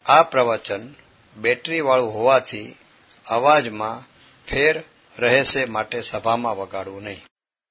આ પ્રવચન બેટરીવાળું હોવાથી અવાજમાં ફેર રહેશે માટે સભામાં વગાડવું નહીં.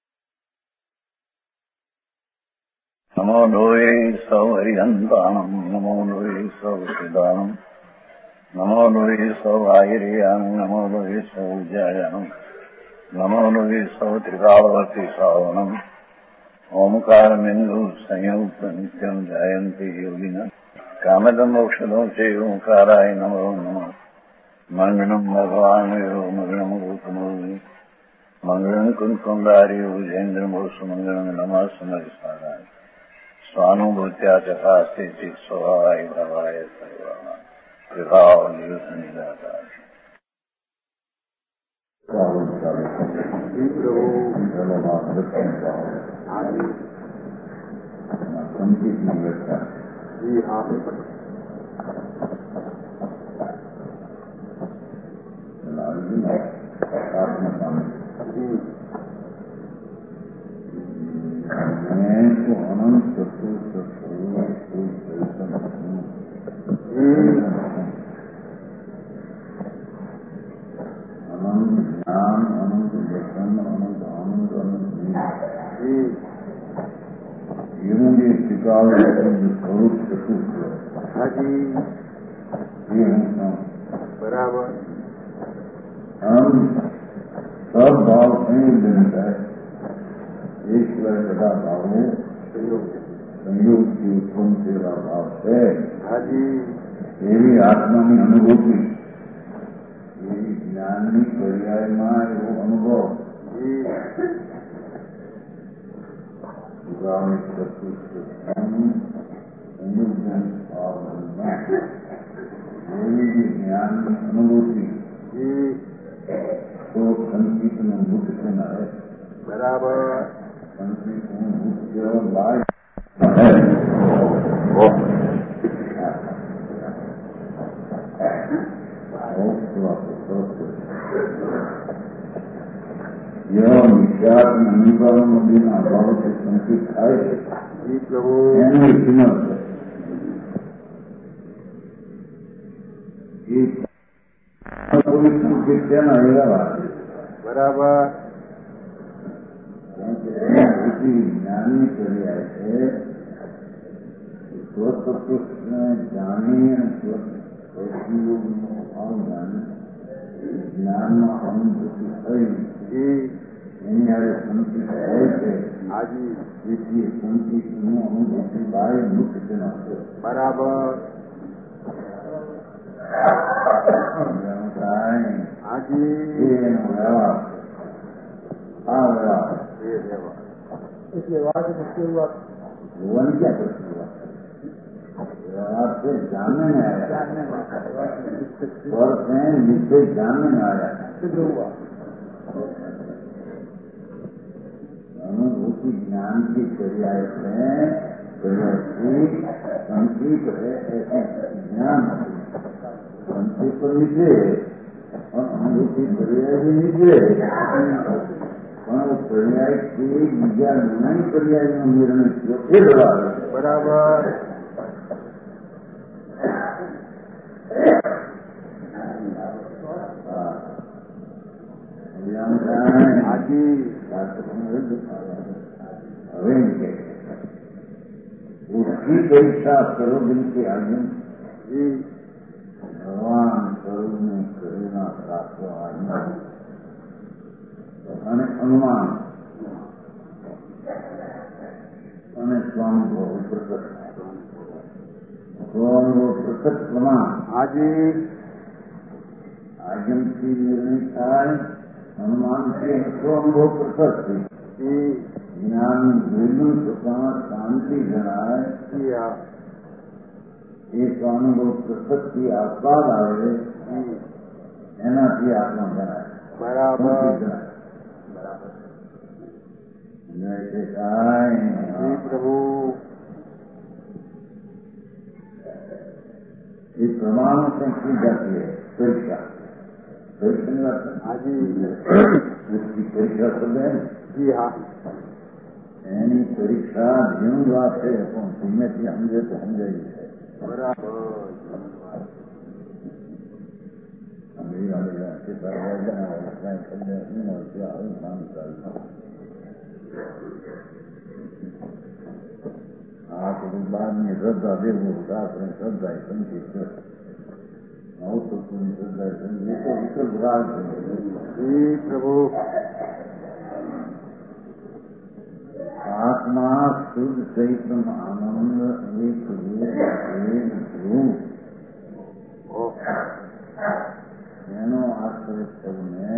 નમો લોહે સૌ હરિહંતાણમ નમો લોહે સૌ સિદ્ધાણમ નમો લોહે સૌ આયર્યાન નમો લોહે સૌ જયાનમ નમો લોહે સૌ ત્રિકાળવતી શ્રાવણમ ઓમકારમેન્દુ સંયુક્ત નિત્યમ જાયંતી યોગિના કામદમ ઔષધો છે ઓંકારાય નમો નમઃ મંગળમ ભગવાન મંગળમ ગૌતમોની મંગળમ કુંકુંડાર્યો જૈન્દ્રમો સુમંગળમ નમઃ સમરિસ્વારાય સ્વાનુભૂત્યા ચકાસ્તે ચિત સ્વભાવાય ભવાય સર્વા વિભાવ દિવસ નિરાકાર સંગીત મંગળતા અનંત ચતુર્થ અનંત જ્ઞાન અનંત દર્શન અનંત આનંદ અનંત એવું જે સ્વીકારવું સ્વરૂપ ચતુર્થ बराबर हम सब भाव संयुक्त बनता है. ईश्वर तथा भावों संयोग की उत्पन्न सेवा भाव है. एवी आत्मा की अनुभूति ज्ञान की पर्याय में एवं अनुभव ज्ञान की अनुभूति तो संगीत में मुक्त करना है. बराबर संगीत में मुक्त लाभ यह विचार अनुभव में अभाव से संकेत आए संकेत क्या आएगा बराबर ज्ञानी चले आए थे स्वतः जाने ज्ञान में अनुभूति થઈ એની હારે સંકેત હોય છે. તેથી સંકેતનું અનુભૂતિ બાય મુક્ત તેના છે. બરાબર એનો વ્યવહાર આ વ્યવહાર એટલે વાત શરૂઆત જોવાની ક્યાં કરતી व्यवहार से जानने में आया और नीचे जानने में आया अनुभूति ज्ञान की पर्याय संकेत है. ऐसे ज्ञान संकेत तो नीचे और अनुभूति पर्याय भी नीचे पर्याय की बीजा नहीं पर्याय નો નિર્ણય થયો બરાબર હવે उसकी परीक्षा स्वरूप के आगे भगवान स्वरूप में करेगा शास्त्र आज्ञा અને અનુમાન અને સ્વાનુભવ પ્રકટ સ્વાનુભવ પ્રકટ પ્રમાણ આજમથી નિર્ણય થાય હનુમાનથી સ્વાનુભવ પ્રકટ થઈ જ્ઞાન જોયેલું પોતાના શાંતિ જણાય એ સ્વાનુભવ પ્રકટથી આસ્વાદ આવે એનાથી આત્મા જણાય. બરાબર प्रभु ये प्रमाण से की जाती है परीक्षा. परीक्षा उसकी परीक्षा सब है. जी हाँ यानी परीक्षा जीवन बात है. धीमे से समझे तो समझे બરાબર. બારની શ્રદ્ધા દેવું આપણે શ્રદ્ધા સંચિત છે શ્રદ્ધા સંચિત વિકલ્પ રાજ જી પ્રભુ. આત્મા શુદ્ધ ચૈતન આનંદ એક રૂપ એનો આશ્રય થઈને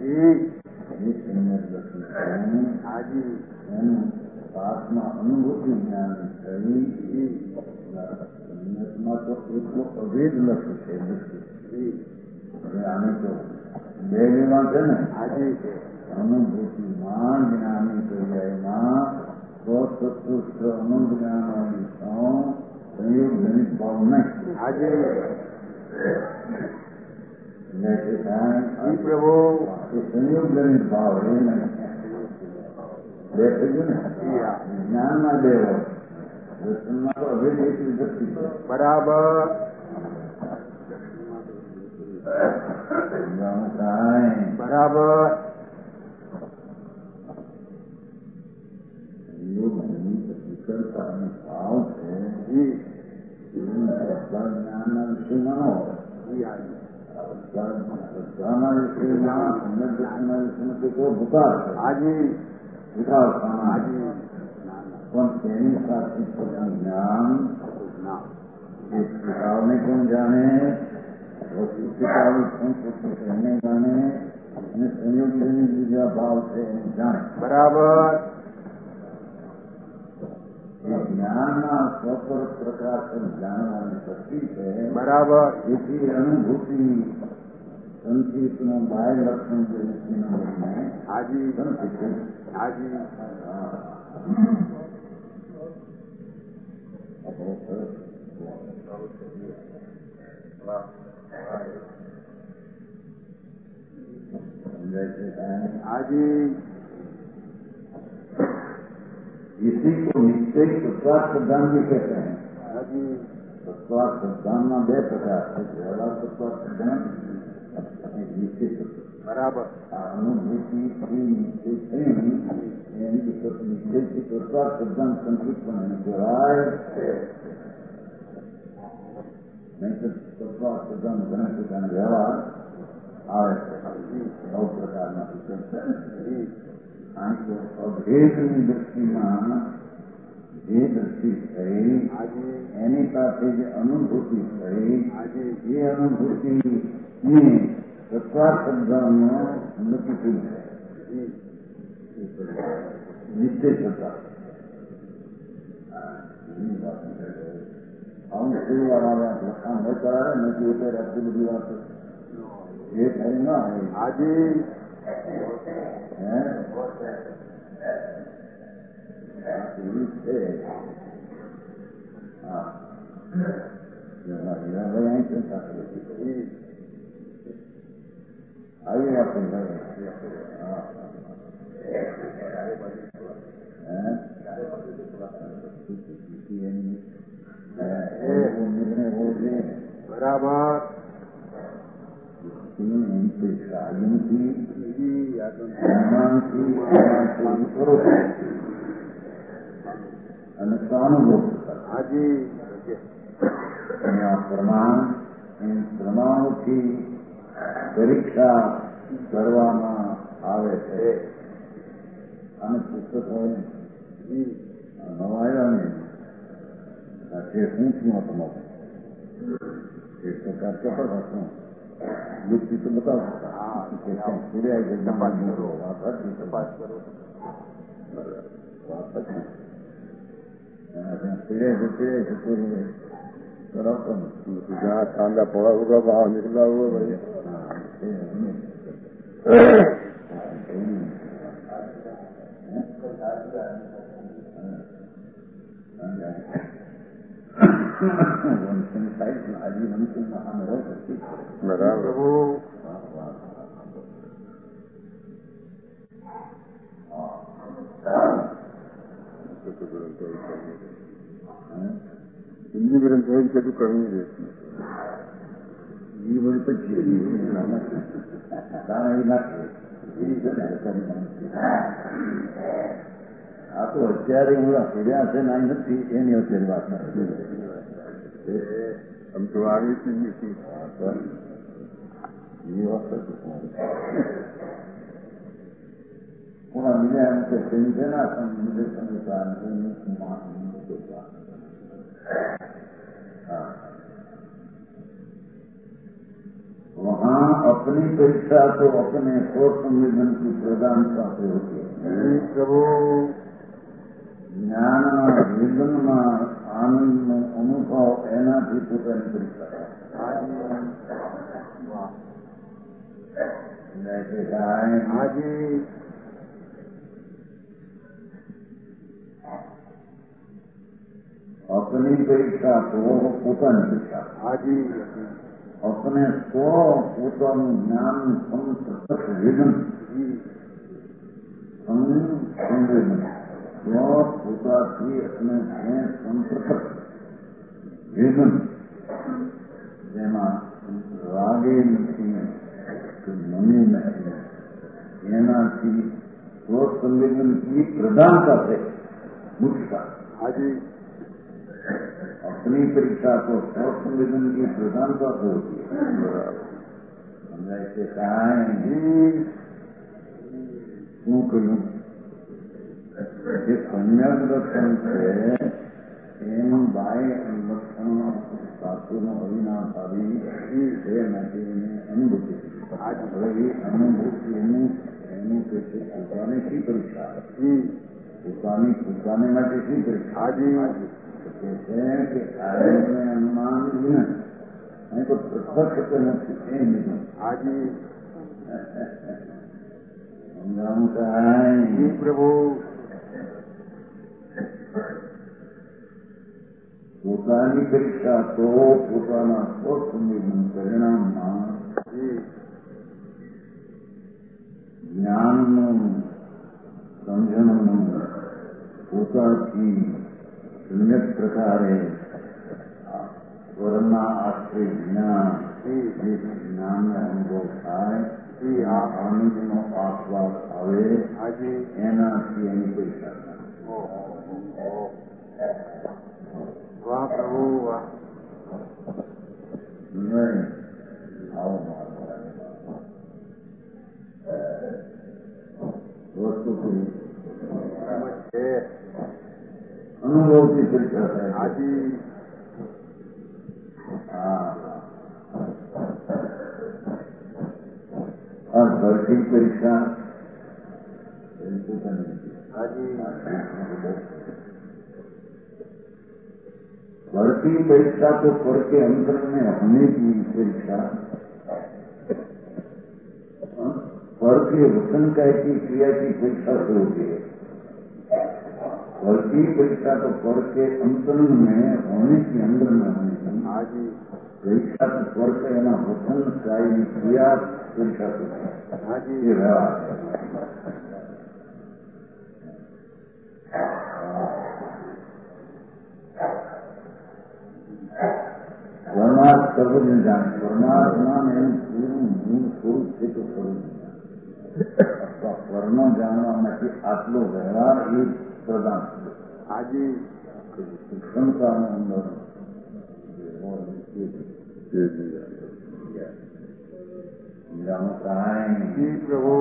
હાજી એનું આત્મા અનુભૂતિ જ્ઞાન થઈ સંન્યાસમાં તો એટલો અભેદ લક્ષ્ય છે દૃષ્ટિ. હવે આને તો બે વિવાહ છે ને હાજી છે. અનુભૂતિમાં જ્ઞાની ક્રિયામાં સ્વતંત્ર અનંત જ્ઞાનવાળી સંયોગ જનિત ભાવ નહીં. હાજી એટલે પ્રભુ. સંયોગ જનિત ભાવ એ નહીં. બે થઈ ગયું ને જ્ઞાનમાં બે હોય દર્શનમાં તો અભેદ એટલી દ્રષ્ટિ છે. બરાબર. બરાબર. વિકલ્પતા અને ભાવ છે જ્ઞાનના વિષયમાં ન હોય. શ્રદ્ધાના વિષયમાં સંદર્ભના વિષયમાં તો કોઈ ભૂકાર છે. હાજી વિકાસ હાજી. પણ તેની સાથે જ્ઞાન એ પિતાઓને પણ જાણે એને જાણે અને સંયોગની બીજા ભાવ છે એને જાણે. બરાબર. એ જ્ઞાનના સ્વપર પ્રકાશન જાણવાની શક્તિ છે. બરાબર. જેથી અનુભૂતિ સંચિતનું બાહ્ય લક્ષણ જે વૃત્તિના લઈને હાજી સંચિત છે. હાજી समझाए थे हाजी. इसी को निश्चय तत्वार्थ सिद्धांत भी कहते हैं. हाजी तत्वार्थ सिद्धांतમાં બે પ્રકાર છે. વ્યવહાર તત્વાર્થ સિદ્ધાંત અને નિશ્ચય તત્વ. બરાબર. આ અનુભૂતિથી નિશ્ચય થઈ એની નિશ્ચયથી તત્વાર્થ સિદ્ધાંત સંકિત પણ એને કહેવાય. નહીં તો તત્વાર્થ સિદ્ધાંત ઘણા પ્રકારના વ્યવહાર આવે છે. નવ પ્રકારના વિકલ્પ છે. કારણ કે અભેદની દૃષ્ટિમાં જે દૃષ્ટિ થઈ એની સાથે જે અનુભૂતિ થઈ એ અનુભૂતિની તત્વાર્થ શબ્દમાં નથી થઈ નિશ્ચય થતા આવું કોઈ વાર આવ્યા લખાણ હોય કરાવે નથી એટલે આટલી બધી વાત એ થઈ ના હોય. હાજી છે. હા હીરાભાઈ અહીં ચિંતા કરી આવી આપણે બરાબર. અને સ્વાનુભવ હાજી પ્રમાણોથી પરીક્ષા કરવામાં આવે છે. અને પુસ્તક હોય નવાયા ને તે શું છું તમારું એક પ્રકાર ચોક્કસ હતું યુક્તિ તો બતાવતા સૂર્ય તપાસ કરો તપાસ કરો जहाँ कांदा पड़ा होगा वहाँ निकला होगा भाई. बराबर. हिंदी में रंग के तो करनी देती ये बड़ी पच्ची तारा ही नाखे આ તો અત્યારે હું ફેર્યા છે ના નથી એની અત્યારે વાત નથી हम तो आगे से नहीं थी ये वक्त पूरा मिले हमसे चिंता ना मुझे संसार वहाँ अपनी परीक्षा तो अपने स्व संवेदन की प्रधानता से होती है प्रभु ज्ञान जीवन में आनंद अनुभव एनाથી પોતાની પરીક્ષા हाजी अपनी परीक्षा तो પોતાની પરીક્ષા हाजी अपने स्व પોતાનું જ્ઞાન સંતત વેદન સંવેદન પોતાથી અને સંતત વેદન જેમાં રાગે નથી મને નથી એનાથી સ્વસંવેદન की प्रधानता है मुख्यता हाजी अपनी परीक्षा को स्वसंवेदन की प्रधानता से होती है समझाए से कहा शू कहूँ જે કન્યા દર્શન છે એનું બાય લક્ષણ સાસુનો અવિનાશ આવી એ માટે એને અનુભૂતિ હવે એ અનુભૂતિનું એનું કે છે પોતાને શી પરીક્ષા પોતાને માટે શી પરીક્ષા हाजी કે છે કે આરોગ્ય અનુમાન નહીં તો પ્રત્યક્ષ નથી એ નહીં हाजी સમજાવું કાંઈ प्रभु પોતાની પરીક્ષા તો પોતાના સ્વસંવેદન પરિણામમાં જ્ઞાનનું સમજણનું પોતાથી સમ્યક પ્રકારે સ્વરના આશ્રય વિના જે જ્ઞાનનો અનુભવ થાય આ આનંદનો આસ્વાદ આવે એનાથી એની પરીક્ષા वाह प्रभु वाह नहीं आओ वस्तु की अनुभव की परीक्षा है हाजी और घर की परीक्षा हाजी घर की परीक्षा तो पर के अंतर में होने की परीक्षा पर के वचन की क्रिया की परीक्षा से होती है घर की परीक्षा तो पर के अंतर में होने की अंदर में होने की हाजी परीक्षा तो पर के ना वचन की क्रिया परीक्षा से हाजी ये व्यवहार परमात्मा सर्वजन जान परमात्मा में पूर्ण मूल स्वरूप से तो स्वरूप अथवा वर्ण जानवा में आटलो व्यवहार एक प्रदान हाजी क्षमता अंदर जी प्रभु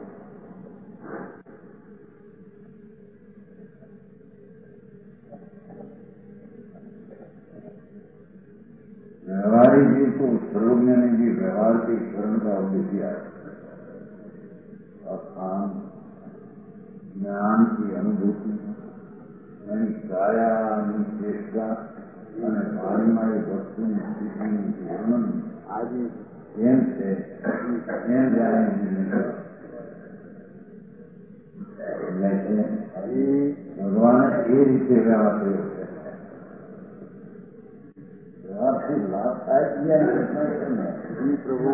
व्यवहारी जी को सर्वज्ञ ने भी व्यवहार के करण का उद्देश्य है और काम ज्ञान की अनुभूति यानी काया चेष्टा भारी वस्तु वर्णन हाजी एम से भगवान ये रीते व्यवहार प्रयोग है व्यवहार लाभ થાય जी प्रभु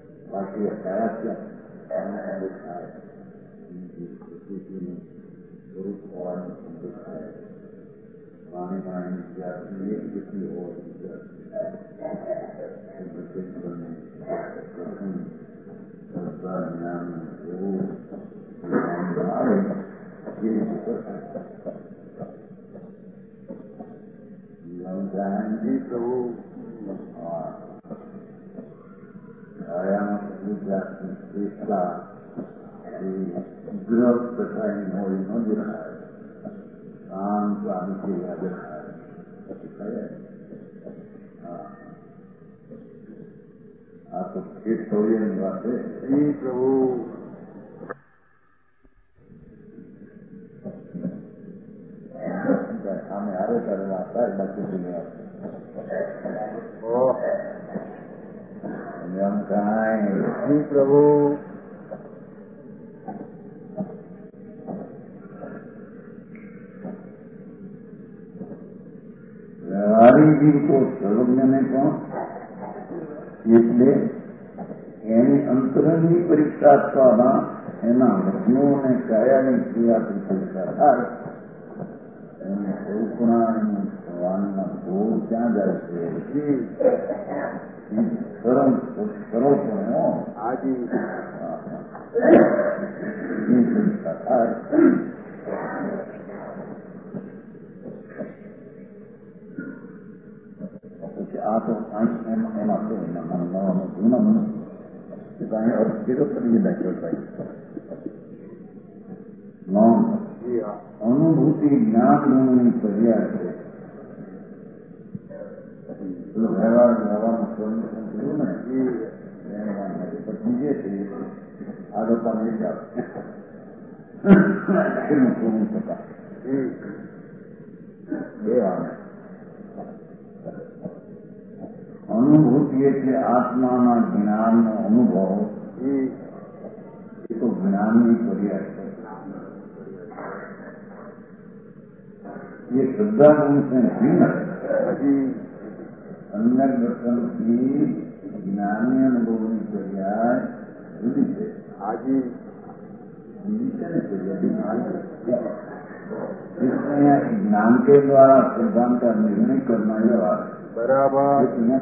बाकी कया क्या સ્વરૂપ હોવાનું સંદેશ છે. વાણી વાણી વિદ્યાર્થી એક જેટલી હોય પ્રથમ સંસ્કાર જ્ઞાન એવું આવે એ જી પ્રભુ કાયામાં ગુજરાતની શ્રેષ્ઠતા ગ્રહ પ્રકારની હોય ન દેખાય, શાંત આનંદ દેખાય પછી કહે આ તો ખેતોડિયાની વાત છે. જી પ્રભુ સામે આવે ત્યારે વાંચતા બાકી એમ કાંઈ. જી પ્રભુ વ્યવહારિક જીવકો સર્વજ્ઞને પણ એટલે એની અંતરની પરીક્ષા આપવામાં એના વચનો અને કાયાની ક્રિયાથી પરીક્ષા થાય. એને કલ્પનાનું ભગવાનના ભોગ ક્યાં જાય છે? સરળ કરો છો આજી પરીક્ષા થાય. આ તો એમાં તો જૂના મનુષ્ય કાંઈ અર્થ કીધો કરી નાખ્યો થાય. નોંધ અનુભૂતિ જ્ઞાન ગુણની પર્યાય છે. વ્યવહારમાં સંરક્ષણ કર્યું ને પછી જે છે આગળ પણ એનું પૂરું થતા બે આવે. અનુભૂતિ એટલે આત્માના જ્ઞાનનો અનુભવ. એ તો જ્ઞાનની પર્યાય છે. ये श्रद्धा गुण से भिन्न अन्य दर्शन की ज्ञानी अनुभव की पर्याय जुदी है. आजी इसमें ज्ञान के द्वारा सिद्धांत का निर्णय करना है बराबर.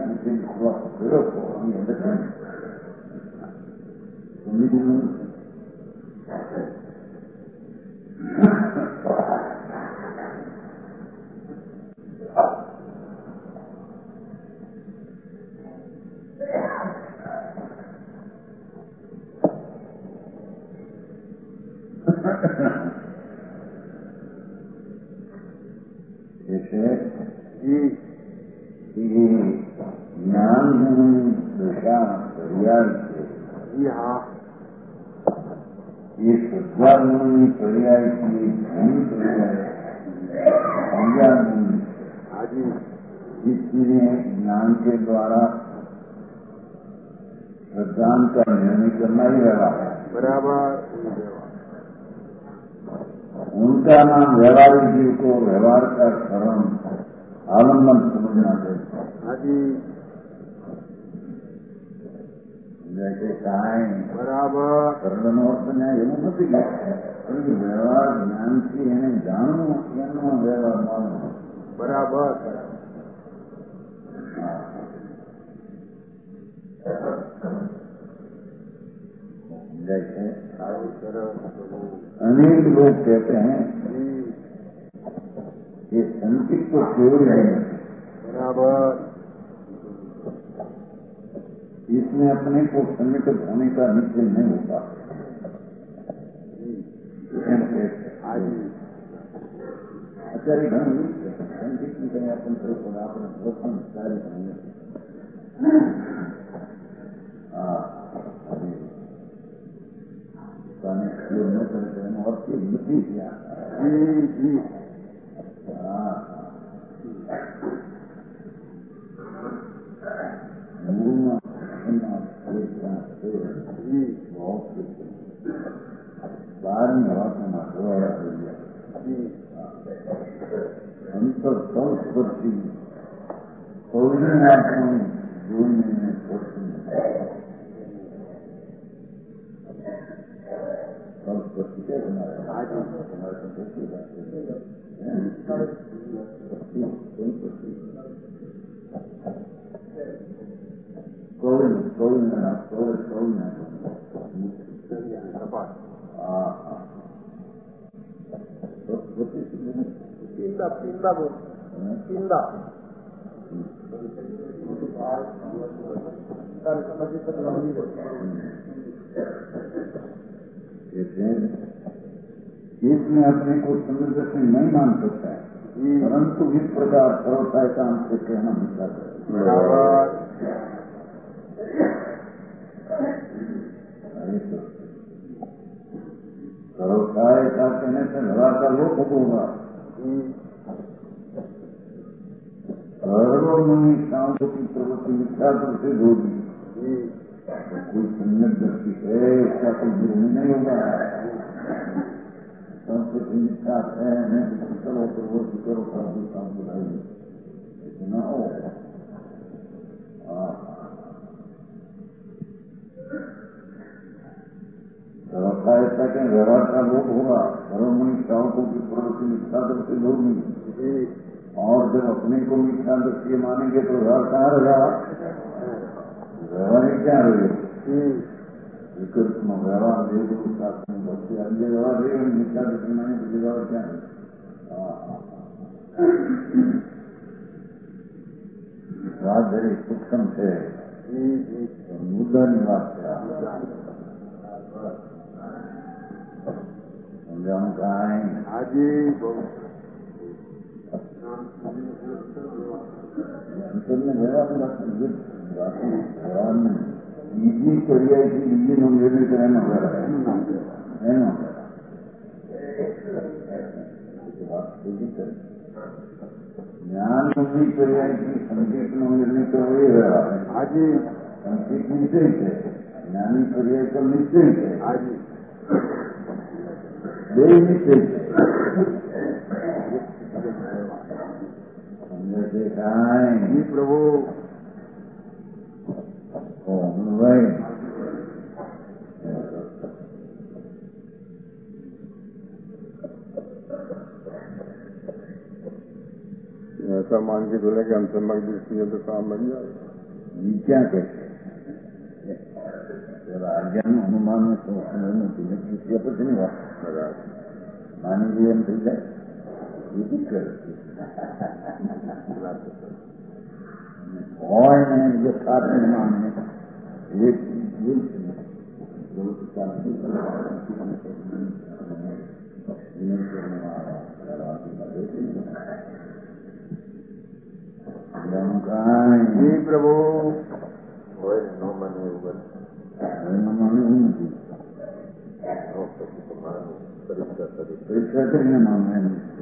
ज्ञान दशा पर्याय છે. ये श्रद्धा गुण पर्याय की घनी पर्याय इसलिए ज्ञान के द्वारा सिद्धांत का निर्णय करना ही व्यवहार है. बराबर. उनका नाम व्यवहारिक जीव को व्यवहार का शरण आलम्बन समझना चाहिए. जैसे कहां बराबर शरण अर्थ ने એવું નથી પરંતુ વ્યવહાર જ્ઞાનથી એને જાણવું એનો વ્યવહાર માનવો. બરાબર. जैसे अनेक लोग कहते हैं कि संचित तो केवल नहीं बराबर. इसमें अपने को संगठित होने का निश्चय नहीं होता. અત્યારે ઘણું સંગીતની કઈ આપણે થયું આપણે પોતાનું સારી બને. ન કરે તો એનો અર્થ નથી ત્યાં. મૂળમાં એના બહારની વાતોમાં જોવાયા થઈ ગયા. અંતર સંસ્કૃતિ સૌની આપણને જોઈને સંસ્કૃતિ છે તમારે તમારે સંસ્કૃતિ इसमें अपने को समुद्र से नहीं मान सकता है, परंतु इस प्रकार सर्वथा काम से कहना मिलता है। सर्वथा ऐसा कहने से धरा का लोक होगा। सर्वमनीषाओं की प्रवृत्ति विख्यात से होगी, कोई सम्यक दृष्टि है ऐसा कोई जरूरी नहीं होगा। संस्कृति विख्यात है, करो प्रवृत्ति करो साधु काम बुलाइए, इतना हो। सर्वथा ऐसा कहें व्यवहार का लोक होगा, सर्वमनीषाओं की प्रवृत्ति विख्यात से होगी। और जब अपने को मिथ्या दृष्टि मानेंगे तो व्यवहार कहाँ रहेगा? व्यवहार क्या रहेगा? व्यवहार देखो शास्त्र में भक्ति अन्य व्यवहार रहेगा, मिथ्या दृष्टि माने तो व्यवहार क्या है? बात बड़ी सूक्ष्म है, मुद्दा निवास समझाऊं कहाँ है? आजी व्यवहार में ईजी करिए कि ईजी लोग ये भी कहना होगा है ना। ज्ञान भी करिए कि संगीत में निर्णय तो वही व्यवहार है। आज संगीत निश्चय है, ज्ञानी करिए तो निश्चय है। आज निश्चय जी प्रभु भाई ऐसा मान के बोले कि हम सम्यक दृष्टि है तो काम बन जाए। ये क्या कहते हैं? ज्ञान अनुमान में तो किसी कुछ नहीं हुआ, मानी जी हम ठीक है ये भी कर और जो साथ निर्माण है ये जी प्रभु परीक्षा करने माने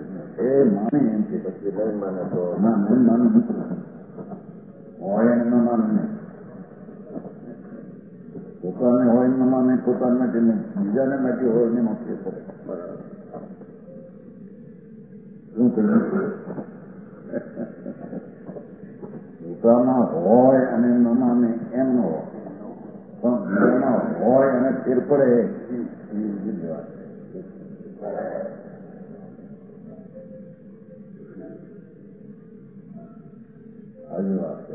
माने तो પોતાને હોય ન માને પોતાને બીજાને માટે હોય ને માથે પડે શું કર્યું? પોતાના હોય અને ન માને એમ ન હોય, પણ બીજાના હોય અને ફેર પડે એ બીજી વાત છે. આવી વાત છે.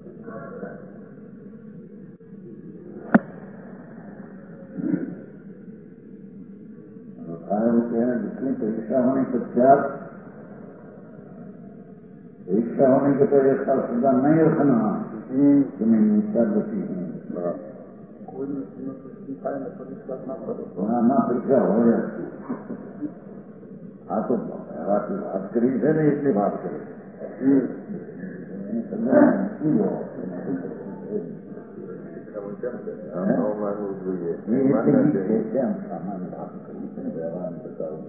जितनी परीक्षा होने पश्चात परीक्षा होने के तो ऐसा सुधा नहीं रखना तुम्हें निष्ठा गति ना परीक्षा हो जाती। हाँ तो बात करी है ना, इसलिए बात करें सामान्य बात करी व्यवहार बताओ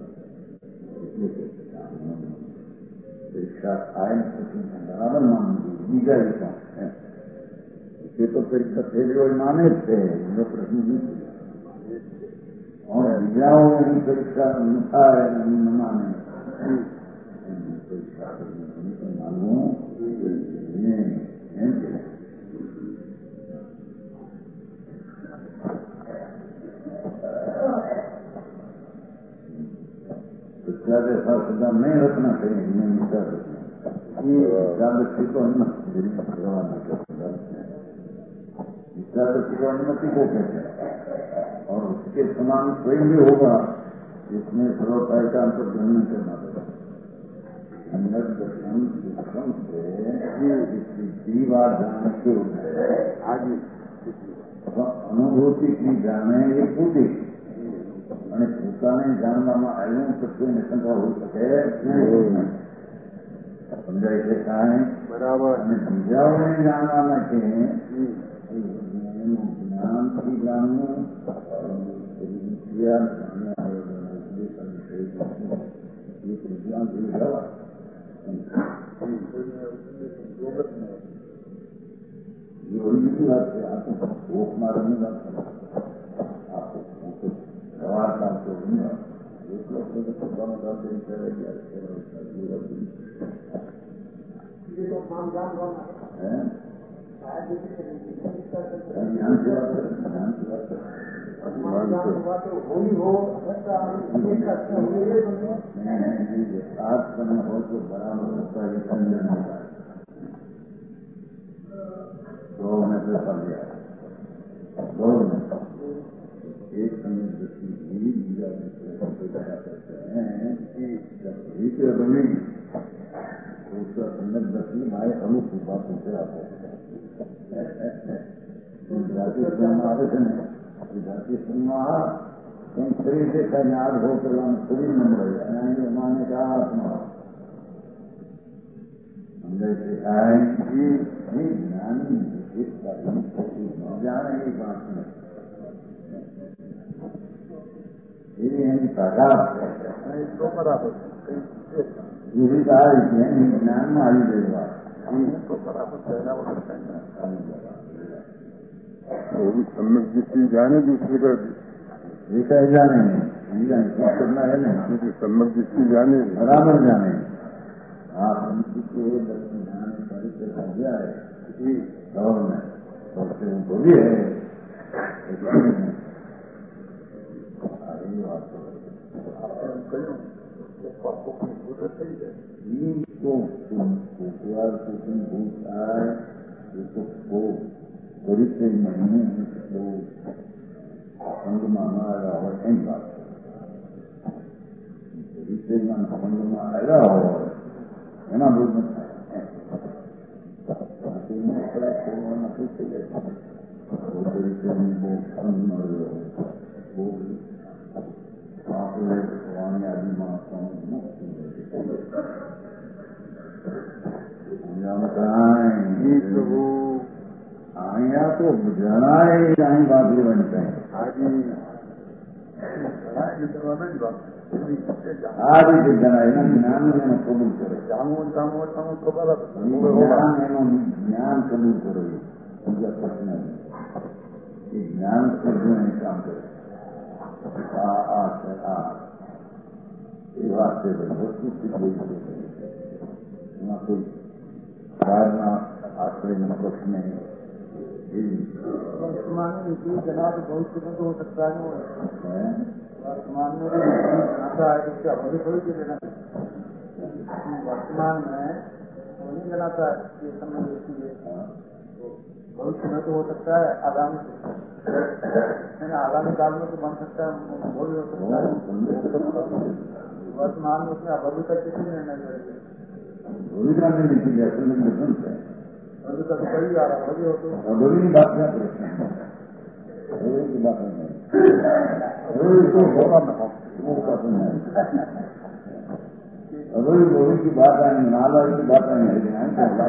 परीक्षा आए बराबर मानेंगे बीजा ऐसा है। इसे तो परीक्षा फेरी और माने थे, जो प्रश्न नहीं पूछा और बीजाओं में भी परीक्षा था न माने परीक्षा मानू जैसा सदा नहीं रखना न कहीं इनमें विचार को अनुमति विचार को अनुमति को कहते हैं और उसके समान स्वयं भी होगा इसमें सर्वता का अंतर्ग्रहण करना पड़ेगा। अंदर दर्शन सिस्टम से जीवार जाने के आगे अनुभूति की जाने ये पूरी અને પોતાને જાણવામાં આવ્યું તો કોઈ નિશંકા હોઈ શકે નહીં. સમજાય છે કાંઈ બરાબર. અને બીજાઓને જાણવા માટે એનું જ્ઞાનથી જાણવું વાત છે. આ તો ભોગ મારવાની વાત છે. વાર્તા તો એટલો પોતાનો સાથે વિચારે આત્મા હોય તો બરાબર एक समय दृष्टि भी पूजा करते हैं कि जब भविष्य बनेगी तो उसका संगत दृष्टि भाई अनुप बात से आते हैं. जाति समावेशन है. जाति समाह शरीर से कन्याद होकर शरीर न बढ़ेगा माने का आत्मा जैसे आएंगी ज्ञानी जाने की बात नहीं. तो बराबर ज्ञान में आई जाएगा तो बराबर वो भी सम्यक जिसकी जाने दूसरे का देखा है जाने करना है नहीं सम्यक जिसकी जाने बराबर जाने. आप उनकी के ज्ञान परिचय हो गया है दौर में सबसे वो भी है परिचय महीने संगમાં આવ્યા હોય એમ વાત પરિચયમાં સંગમાં આવ્યા હોય એના બહુ નથી થઈ જાય પરિચયની બહુ સંગ મળ્યો બહુ વાણી આદિમાં અહીંયા તો જણાય અહીં વાત લેવાની થાય આ રીતે જણાય એના જ્ઞાન એનો કબૂલ કરે જ્ઞાન કબૂલ કરો બીજા પ્રશ્ન એ જ્ઞાન કરવું એને કામ કરે એ વાત છે વસ્તુ એમાં કોઈ બહારના આશ્રયનો પ્રશ્ન वर्तमान में जो जनाब भविष्य में तो हो सकता है वर्तमान में आता है उससे अवधि थोड़ी की देना वर्तमान में नहीं जनाता है ये समय इसलिए भविष्य में तो हो सकता है आगामी आगामी काल में तो बन सकता है वो भी हो सकता है. वर्तमान में उसमें अवधि का किसी निर्णय करेंगे भूमिका नहीं लिखी जाती है अभी तक कई आ रहा है अभी की बात क्या प्रश्न है की बात नहीं तो होगा वो पसंद है अभी गोभी की बात है नाला की बात नहीं है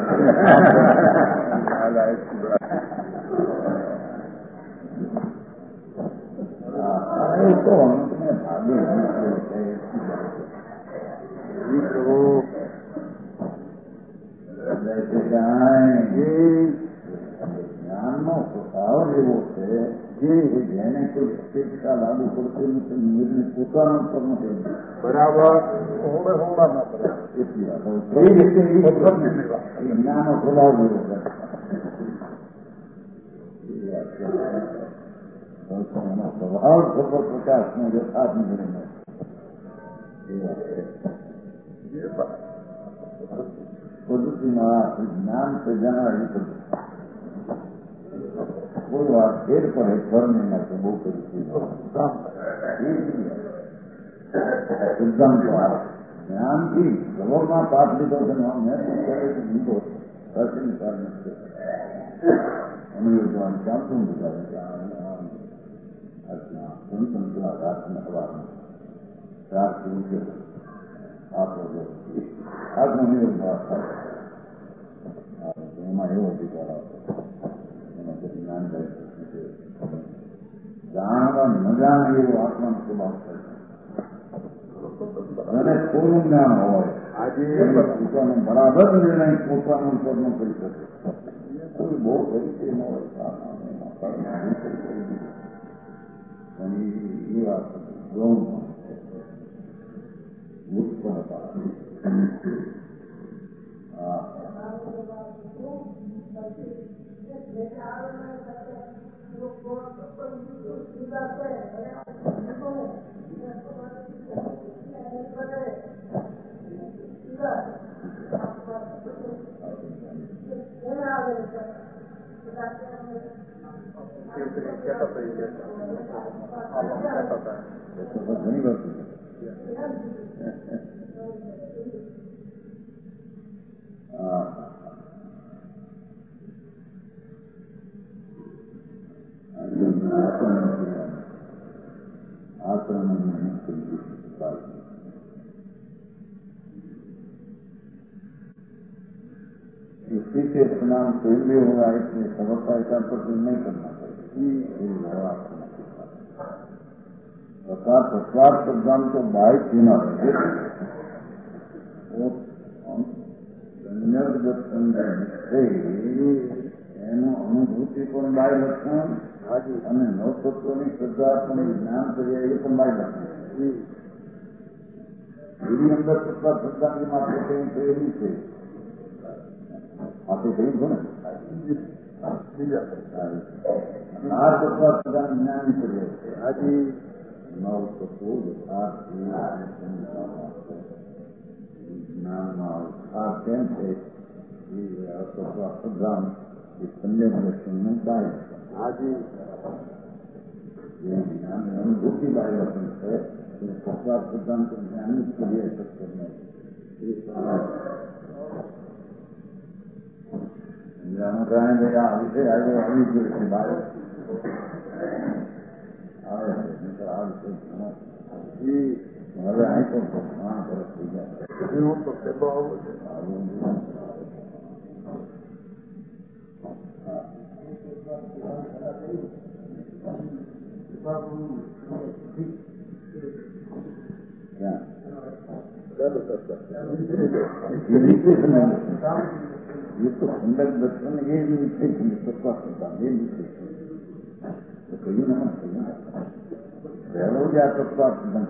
तो हम भागे जैसे जाएंगे ज्ञानનો સ્વભાવ એવો છે જે જેને કોઈ અપેક્ષા લાગુ પડતી નથી નિર્ણય પોતાનો પર નથી બરાબર હોવા ના પડે એટલી વાત એ રીતે જ્ઞાનનો સ્વભાવ એવો છે સ્વભાવ સર્વ પ્રકાશનો યથાર્થ નિર્ણય એ વાત છે ये बात पद्धति ज्ञान से जाना ही पद्धति कोई बात देर पर है घर में ना तो वो सिद्धांत ज्ञान की जब में पाठ लीधो तो मैं जीतो दर्शन करने से अनुयोजन चाहता हूँ संतुला हवा चार आप लोग आत्मनिर्भर बात એમાં એવો અધિકાર આપો એમાં જ્ઞાન જાણવા ન જાણે એવો આત્માનો સ્વભાવ થાય અને થોડું જ્ઞાન હોય આજે પોતાનો બરાબર નિર્ણય પોતાનો કરનો કરી શકે કોઈ બહુ પરિચય ન હોય અને એ વાત ગૌણ ઉત્પન્નતા ઘણી વસ્તુ आश्रम इसी से स्नान तेल भी होगा इसमें समझता ऐसा तो नहीं करना चाहिए प्रसाद प्रदान तो बाइक देना है એનો અનુભૂતિ પણ બાય લક્ષણ અને નવતત્વની શ્રદ્ધાત્મક જ્ઞાન કરીએ એ પણ બાય લક્ષણ એની અંદર સત્તા શ્રદ્ધાની માત્ર કઈ એવી છે આપણે કહ્યું છો ને આ સત્તા શ્રદ્ધાની જ્ઞાન કરીએ આજે નવતત્વો જ્ઞાનમાં આ કેમ છે સત્તા એ સંયમ લક્ષણનું બાય આજે એ જ્ઞાન અનુભૂતિ બાય લક્ષણ છે સત્તા સિદ્ધાંત જ્ઞાન જ કરીએ સત્યને જાણકારણે આ વિષય આવ્યો આવી ગયો છે બાળક આવે આ વિષય હવે અહીં તો 3 વર્ષ થઈ ગયા એવું તો પેલો આવો છે ये तो सुंदर दर्शन ये विषय सत्ता सत्ता ये विषय तो कहीं ना कहीं सत्ता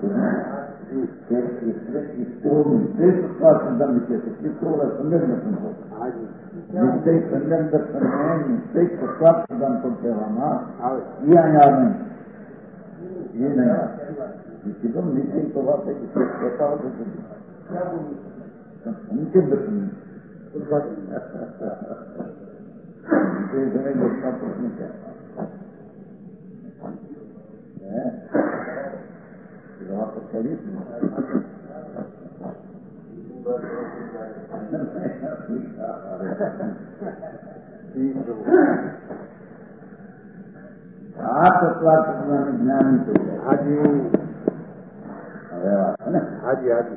इसको निश्चय सत्ता सत्ता विषय किसको सुंदर दर्शन हो निश्चय सुंदर दर्शन में निश्चय सत्ता प्रदान करते रहना ये याद नहीं ये नहीं किधर निश्चय तो बात है कि कैसा हो उनके दर्शन का प्रश्न क्या है तो कभी ज्ञान हाजी हाजी हाजी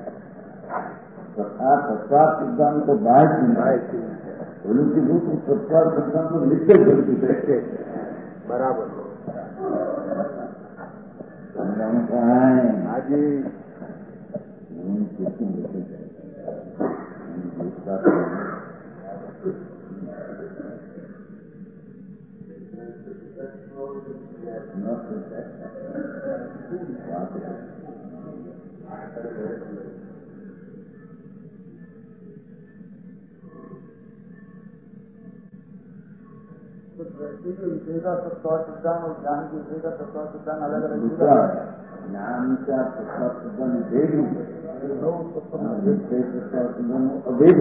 सत्कार सिद्धांत को बाहर बोलूं कि वो सत्कार सिद्धांत को निश्चय कर चुके बराबर हाजी विषय का सत्कार सिद्धांत और ज्ञान के विषय का सत्कार सिद्धांत अलग अलग ज्ञान का सत्कार सिद्धांत दे અભેદ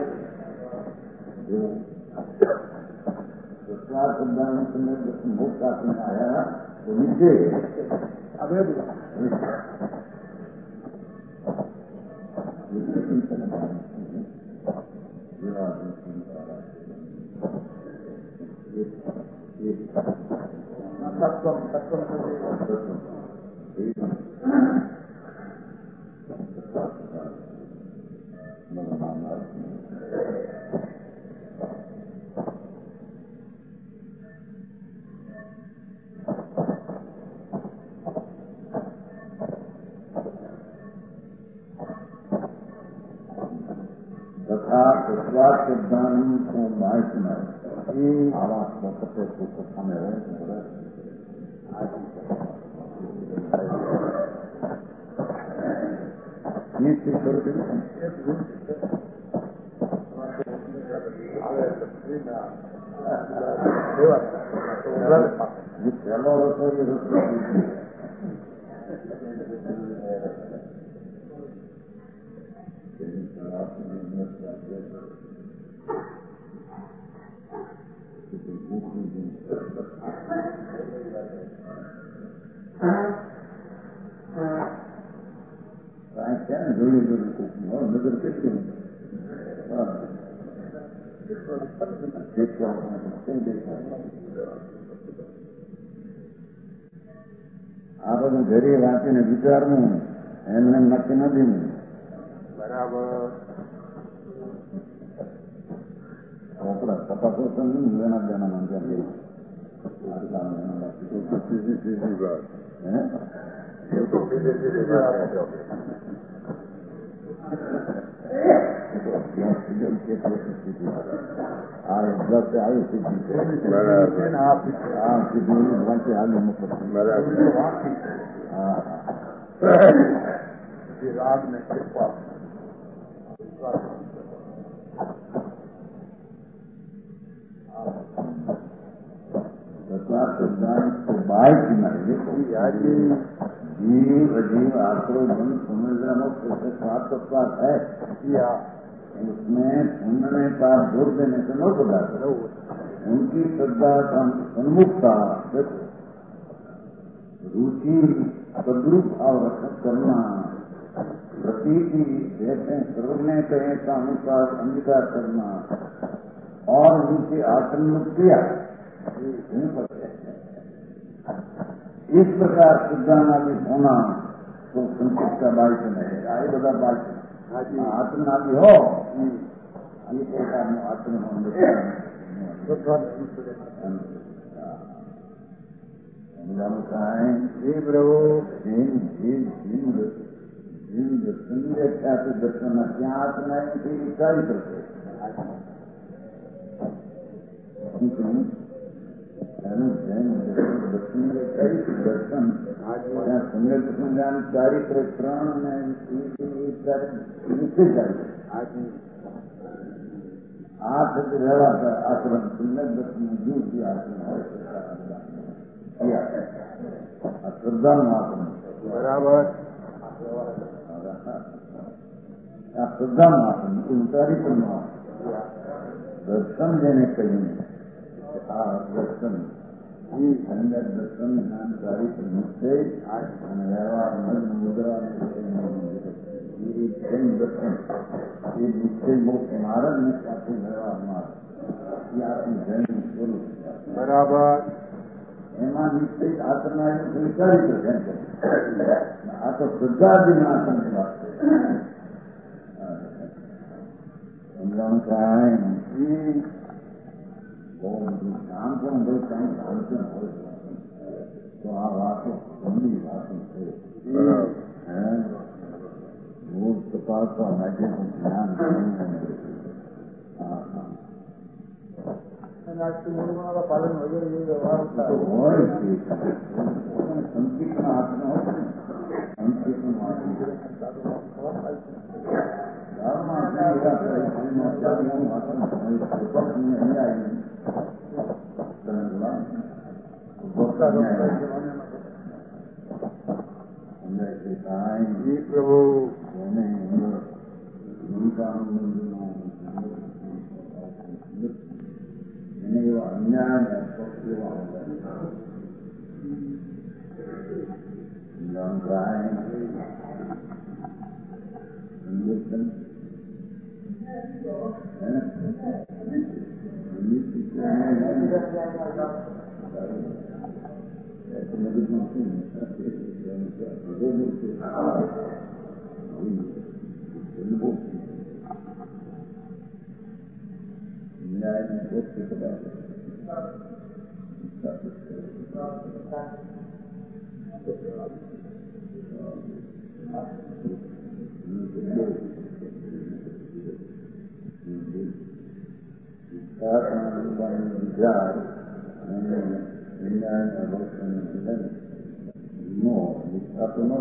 સત્કાર શબ્દનો સંદર્ભ મોક્ષ આપીને આવ્યા તો નીચે અભેદ તથા સત્વાર શબ્દનું માહિતી આવા વખતે સામે પહેલો રસોઈ જોયું જોયું નજર કેટલી આ બધું ઘરે વાંચીને વિચારવું એમને નક્કી નથી બરાબર આપણા તપાસો તો નહીં લેના દેના મંજર આટલા સીધી વાત बाहर किनारे जीव अजीव आक्रोश मन समुद्र स्वाद तत्वात है उसमें सुनने का जोर देने से न पदार्थ उनकी श्रद्धा सन्मुखता रुचि सद्रूप भाव करना प्रतीति जैसे सर्वज्ञ कहे का अनुसार अंगीकार करना और उनकी आचरण क्रिया इस प्रकार सिद्धांत होना तो संस्कृत का बाइक रहेगा ये बता बाइक आत्मनादि हो ये प्रकार में आत्म हे प्रभु जिन दर्शन व्याख्या से दर्शन क्या आत्माएं की इच्छाई करते દર્શન ત્યાં સંગત સંજ્ઞાન ચારિત્ર ત્રણ અને આ થતી રહેવાતા આચરણ સુંદર દર્શન જૂથી આચરણ હોય આ શ્રદ્ધાનું આચરણ બરાબર આ શ્રદ્ધાનું આચરણ ચારિત્રનું આચરણ દર્શન જેને કહ્યું આ દર્શન અંદર દર્શન જ્ઞાન ચારિત્ર નિશ્ચય અને વ્યવહાર મન મુદ્રા દર્શન એ નિશ્ચય મોક્ષ માર્ગ ને સાથે વ્યવહાર માર્ગ એ આપણી જૈન સ્વરૂપ બરાબર એમાં નિશ્ચય આચરણાયું ચારિત્ર જેમ આ તો શ્રદ્ધાદિના આચરણની વાત છે સમજાવવાનું કાંઈ બહુ બધું કામ પણ હોય કાંઈ ભાવતું હોય તો આ વાતો ગંભીર વાતો છે રોજ તપાસવા માટે ધ્યાન પાલન વગેરે હોય સંકીર્ણ આત્મા હોય સંકીર્ણ પ્રભુ એને એવા અન્યાય એવા વિચાર અને અન્યાય નો વિસ્તાર તો ન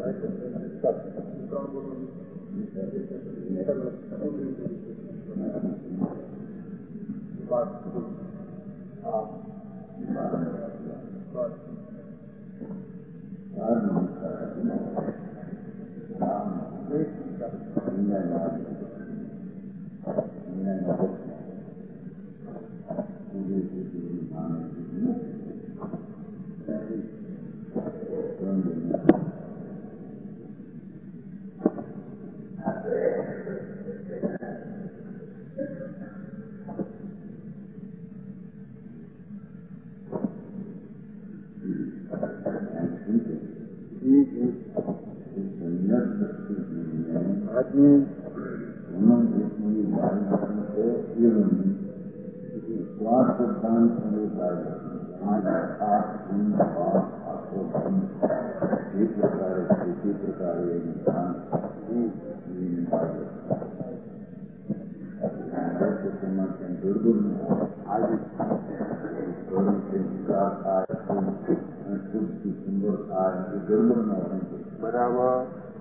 બરાબર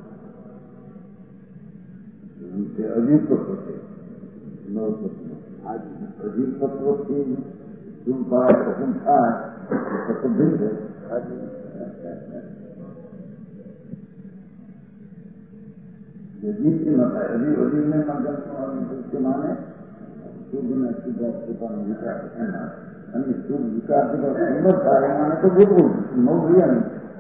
અજીબ તત્વ છે નવ તત્વ અજીબ તત્વથી શું પસંદ થાય તત્વ ભિન્ન છે અજીબથી ન થાય અજીબને માને શુભ ને શુભ પોતાનો વિચાર એના અને શુભ વિચારથી સુંદર થાય માને તો બોલવું નવ રહ્યા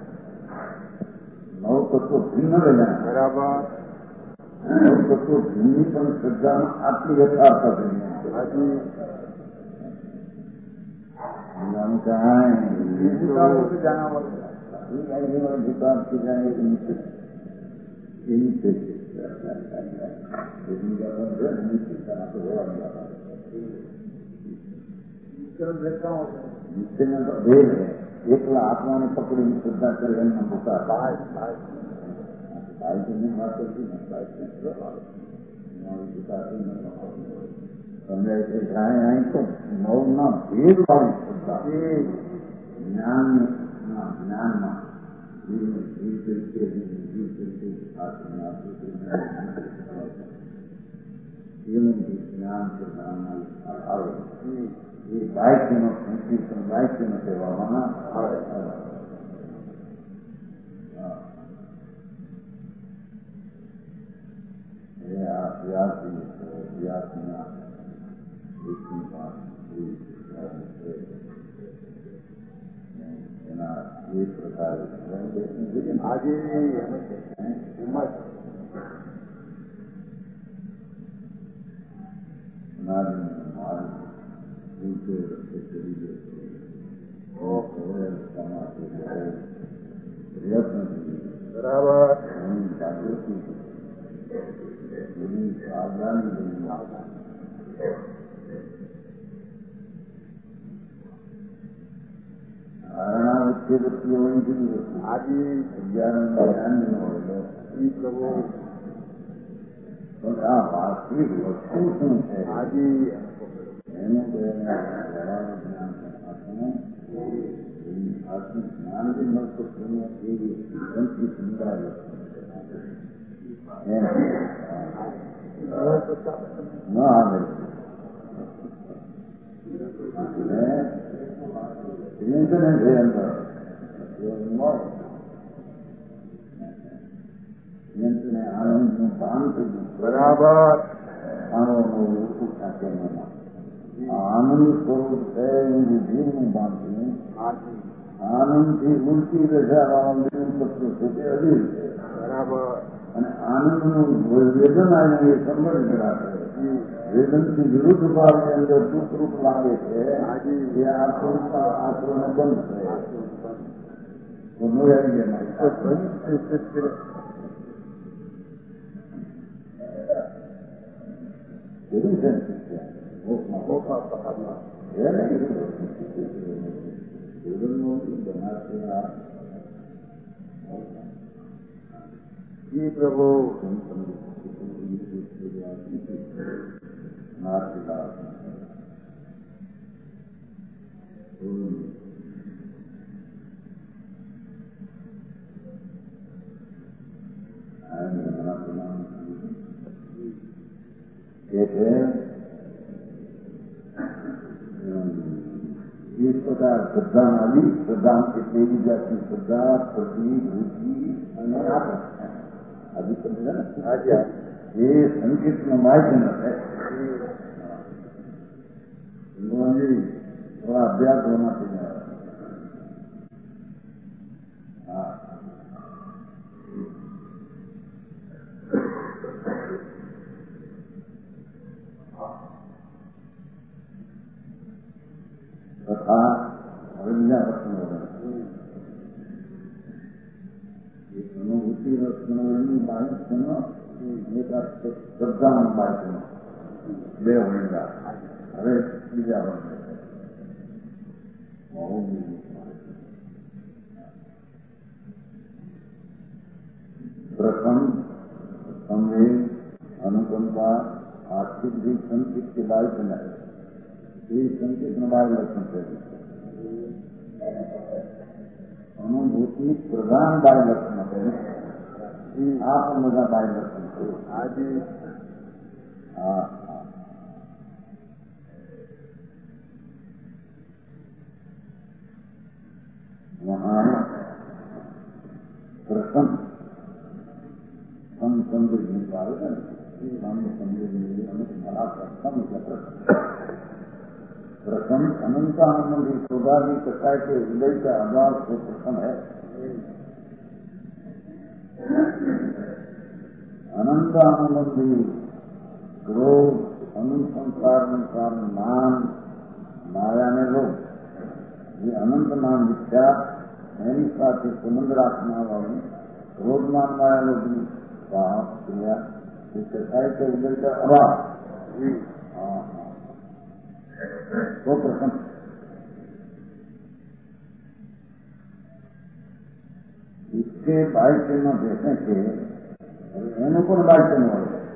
નવ તત્વ ભિન્ન રહ્યા બરાબર નવ તત્વ ભિન્ની પણ શ્રદ્ધામાં આટલી યથાર્થ નિશ્ચય તો ભેદ હે એકલા આત્માને પકડીને શ્રદ્ધા કરે એમનો ભૂકા તમને અહીં તો નવના ભેદ વાળી શ્રદ્ધા જ્ઞાનમાં જીવ તરીકે એનું જ્ઞાન શ્રદ્ધામાં આવે એ બાહ્યનો સંકીર્તન બાહ્યનો કહેવામાં આવે આ વ્યાસના એના એ પ્રકારે આજે બરાબર જાગૃતિ સાવધાની ધારણા વચ્ચે વચ્ચે હોવી જોઈએ આજે અગિયાર ધ્યાન ન હોય એ પ્રભુ પણ આ વાસ્તવિક વસ્તુ શું છે આજે એનું જ્ઞાન જે મળતો એવી સંસ્કૃત સમજાય ન આવે ચિંતને છે અંદર ચિંતને આનંદનું ભાન થઈ ગયું બરાબર ખાણો ઉઠા કેમાં આનંદ સ્વરૂપ છે એનું જીવનું બાંધવું આનંદથી ઉલટી રજાવાનું પત્ર છે તે અડીર છે બરાબર. અને આનંદનું વેદન આવીને એ સંબંધ કરાશે. વેદનથી વિરુદ્ધ ભાવની અંદર દુઃખરૂપ લાગે છે એ આશ્રમને બંધ થયે કેવી છે જી પ્રભુ इस प्रकार श्रद्धा आदि श्रद्धा के तेरी जाती श्रद्धा प्रति रुचि અને આકર્ષણ આદि સમજે ને ये संकेतનું માધ્યમ है. थोड़ा अभ्यास होना चाहिए. तथा अविद्या रत्न अनुभूति रत्न बालक श्रद्धा बालक બે હોંગા હવે બીજા प्रथम संवेद अनुकंपा आर्थिक भी संकेत के बालक है. ये संकेत न बाल लक्षण है. अनुभूति प्रधान बाल लक्षण है. आप मजा बाल लक्षण है. आज वहाँ प्रथम संवेद निकाल प्रथम अनंतानंद सौदारी कथाएं के हृदय का आधार से प्रथम है. अनंतानंदी क्रोध अनुसंसार नाम माया ने लोग ये अनंत नाम विख्यात એની સાથે સંબંધ રાખનાર વાળું ક્રોધમાન માયા લોગની પાપ ક્રિયા એ કથાएं के हृदय का अभाव तो प्रथम इसके बाइक में देखें कि एनु को बाइक में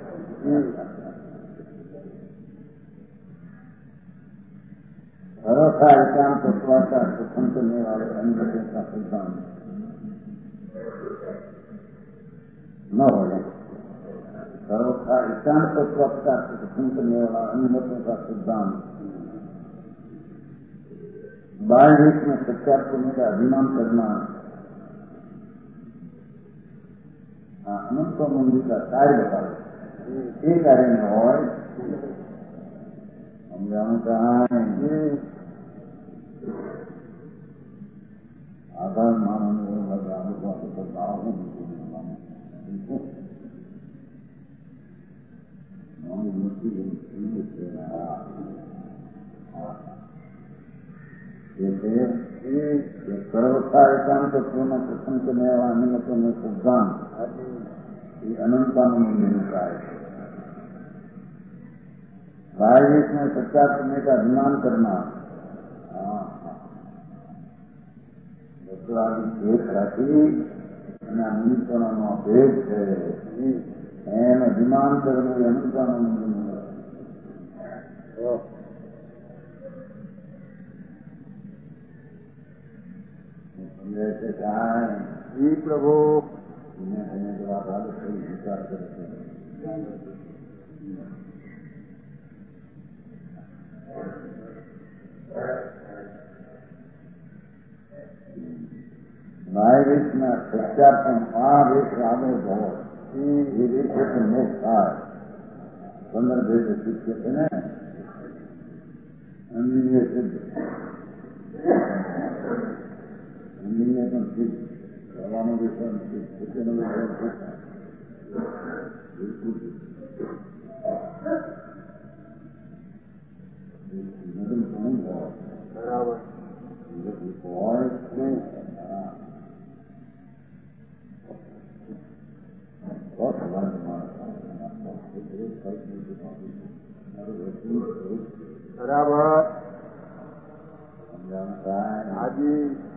सर्वथा एकांत तत्वाचा सुखम करने वाले अन्य का सिद्धांत न हो जाए. सर्वथा एकांत तत्वाचा सुखम करने वाला अन्य का सिद्धांत बाल देश में सत्याग करने का अभिमान करना अनंत मंदिर का कार्य बता रहे. ये कार्य में हो हम जान कहा आधार मानने बदलाव जैसे सर्वथा एकांत तत्व में प्रथम करने वाला अन्य में सिद्धांत ये अनंतानंद का है. बाह्य में सच्चा करने का अभिमान करना एक राशि अनंतानंद भेद है. एम अभिमान करने अनंतानंद जैसे कहा है जी प्रभु कहने के बाद आगे सही विचार करते हैं. नायवेश में सत्यार्थम महावेश आगे बहुत ये देश में था संदर्भ शिष्य थे न अन्य सिद्ध अन्य પણ સિદ્ધ કરવાનું વિષય પોતાનો વિષય બિલકુલ નદમ સમૂહ બરાબર હોય નહીં बहुत हमारे बराबर हाजी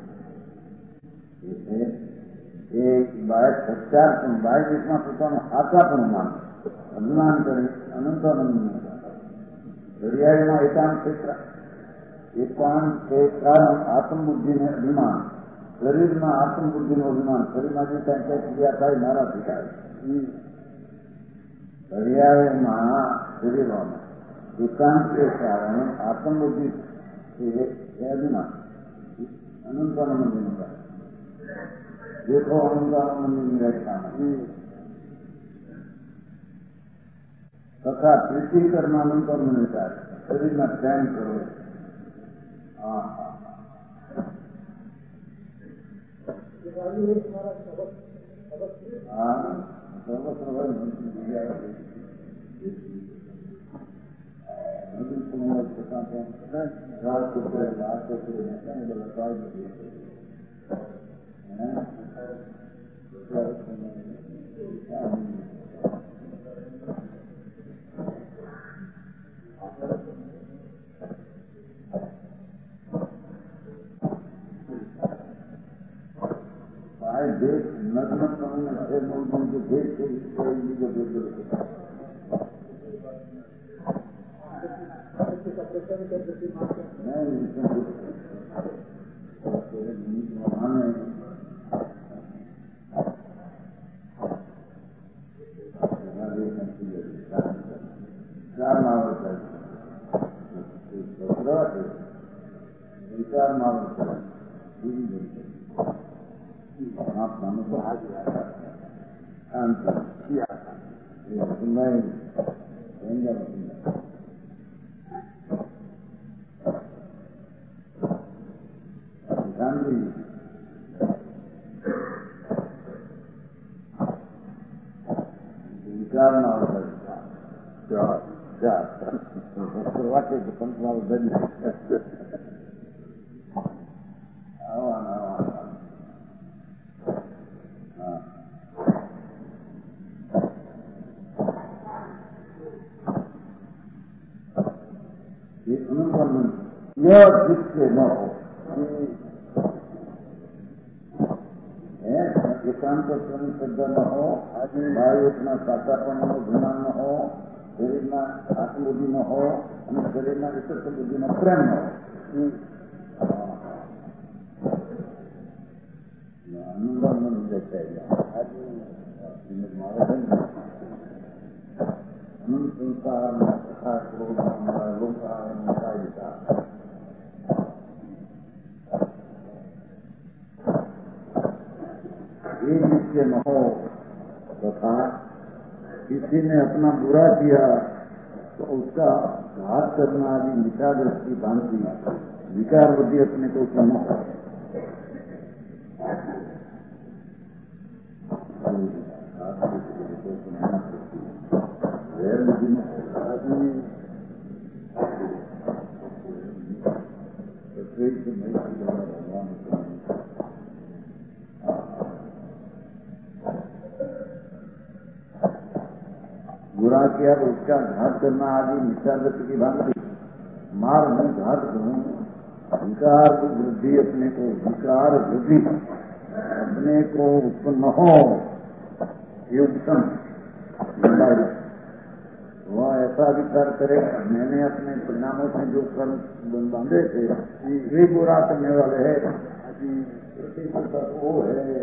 एक बाळक सच्चार पण बाळक इतना પોતાનો આત્મા માન અભિમાન કરે અનંતાનંદ ઘડિયાળમાં એકાંત ક્ષેત્ર આત્મબુદ્ધિને અભિમાન શરીરમાં આત્મબુદ્ધિનું અભિમાન શરીરમાંથી કંઈક કંઈક ક્રિયા થાય મારાથી થાય ઘડિયાળમાં શરીરમાં એકાંત के कारण आत्मबुद्धि से अभिमान अनंतानंद मिलता है देखो अनंतानंद मिलता है तथा प्रीति करना अनंतानंद मिलता है शरीर में प्रेम करो देश नग्न से मूल के देश से यह जिससे न हो एकांत स्वयं शब्द न हो भाई इतना साचापन हो गुमान न हो शरीर में आत्मबुद्धि न हो शरीर में ईश्वर बुद्धि में प्रेम न हो आनंद देखा अनंत संसार में कथा क्रोध ये जिससे न हो तथा किसी ने अपना बुरा किया तो उसका घात करना आदि मिथ्या दृष्टि भांति विकार बुद्धि अपने को न हो बुरा किया तो उसका घात करना आदि मिथ्या दृष्टि की भांति मार में घात करूं विकार की वृद्धि अपने को विकार वृद्धि अपने को उत्पन्न हो ये उत्तम वह ऐसा विचार करे मैंने अपने परिणामों से जो कर्म बांधे थे वे बुरा करने वाले है वो है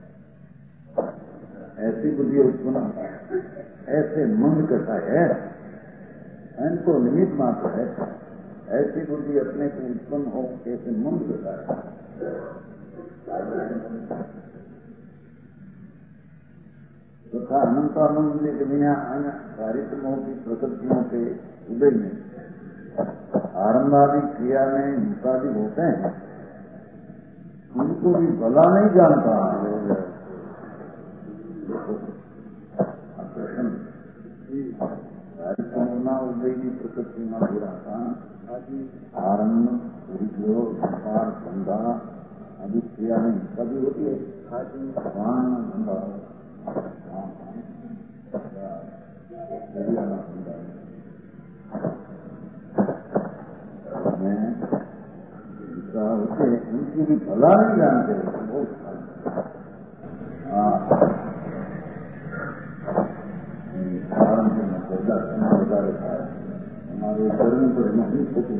ऐसी बुद्धि उत्पन्न ऐसे मंद करता है तो निमित्त मात्र है। ऐसी बुद्धि अपने को उत्पन्न हो कैसे मन बताए। तथा अनंतानंद के बिना अन्य कार्यक्रमों की प्रकृतियों के उदय में आरंभादि क्रिया में हिंसादि होते हैं, उनको भी भला नहीं जानता। कार्यक्रम उदय की प्रकृति न हो रहा आरंभ व्यापार धंधा आदि क्रिया में हिंसा भी होती है। धंधा उनकी भी भला नहीं जानते। कारण से मैं पैदा करना बता रखा है हमारे कर्म पर नहीं होते।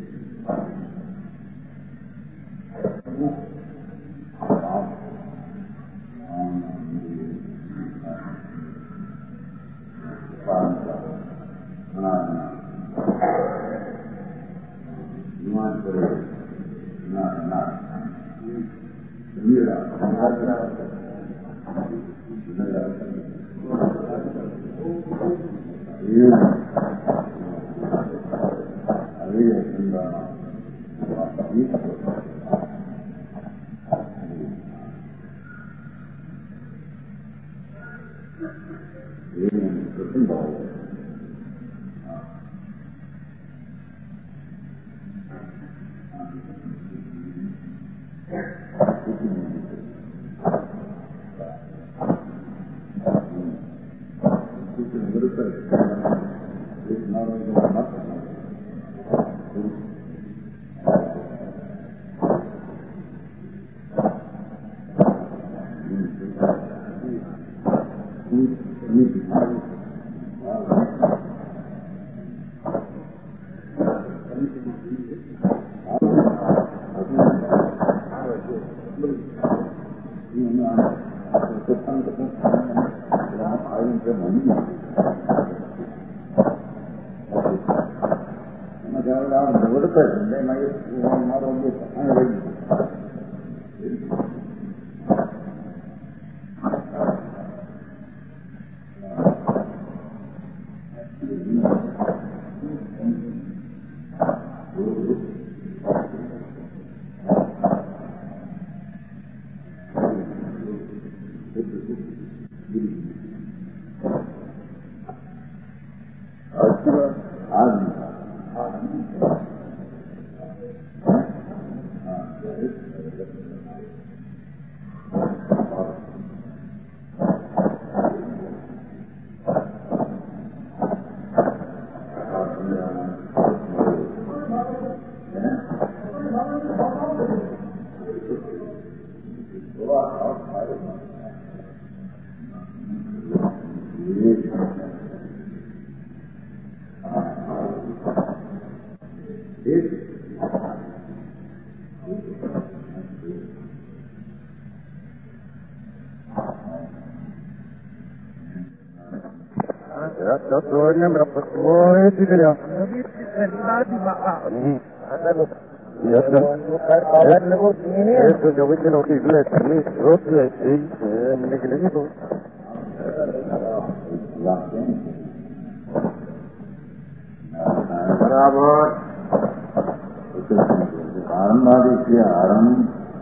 आरंभादि क्रिया आरंभ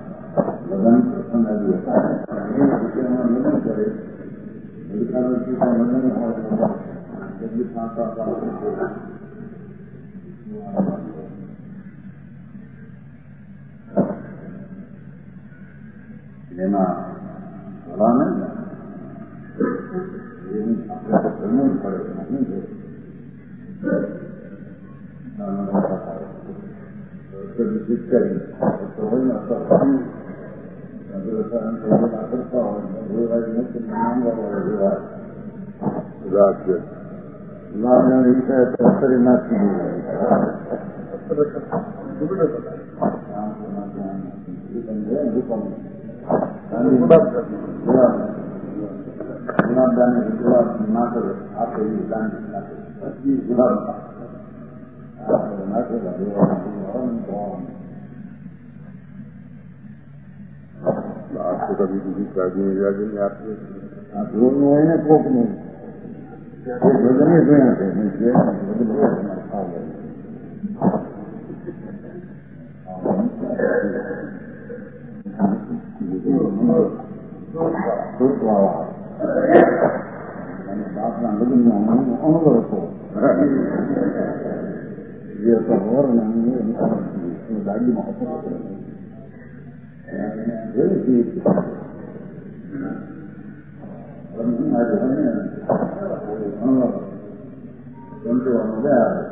लगन प्रसन्न आदि होता है। लगन करे लगन लेना भला नहीं करना पड़ेगा। विकसित करें तो वही आता गुलाब जाने के गुलाब ना करे आपको ये जान गुलाब là đưa ra con आपको कभी किसी शादी में जाके नहीं आते दोनों है कोक में बदलने गए थे बदल आ गए अपना अनुभव को ये सब और दादी मोहब्बत tentu ada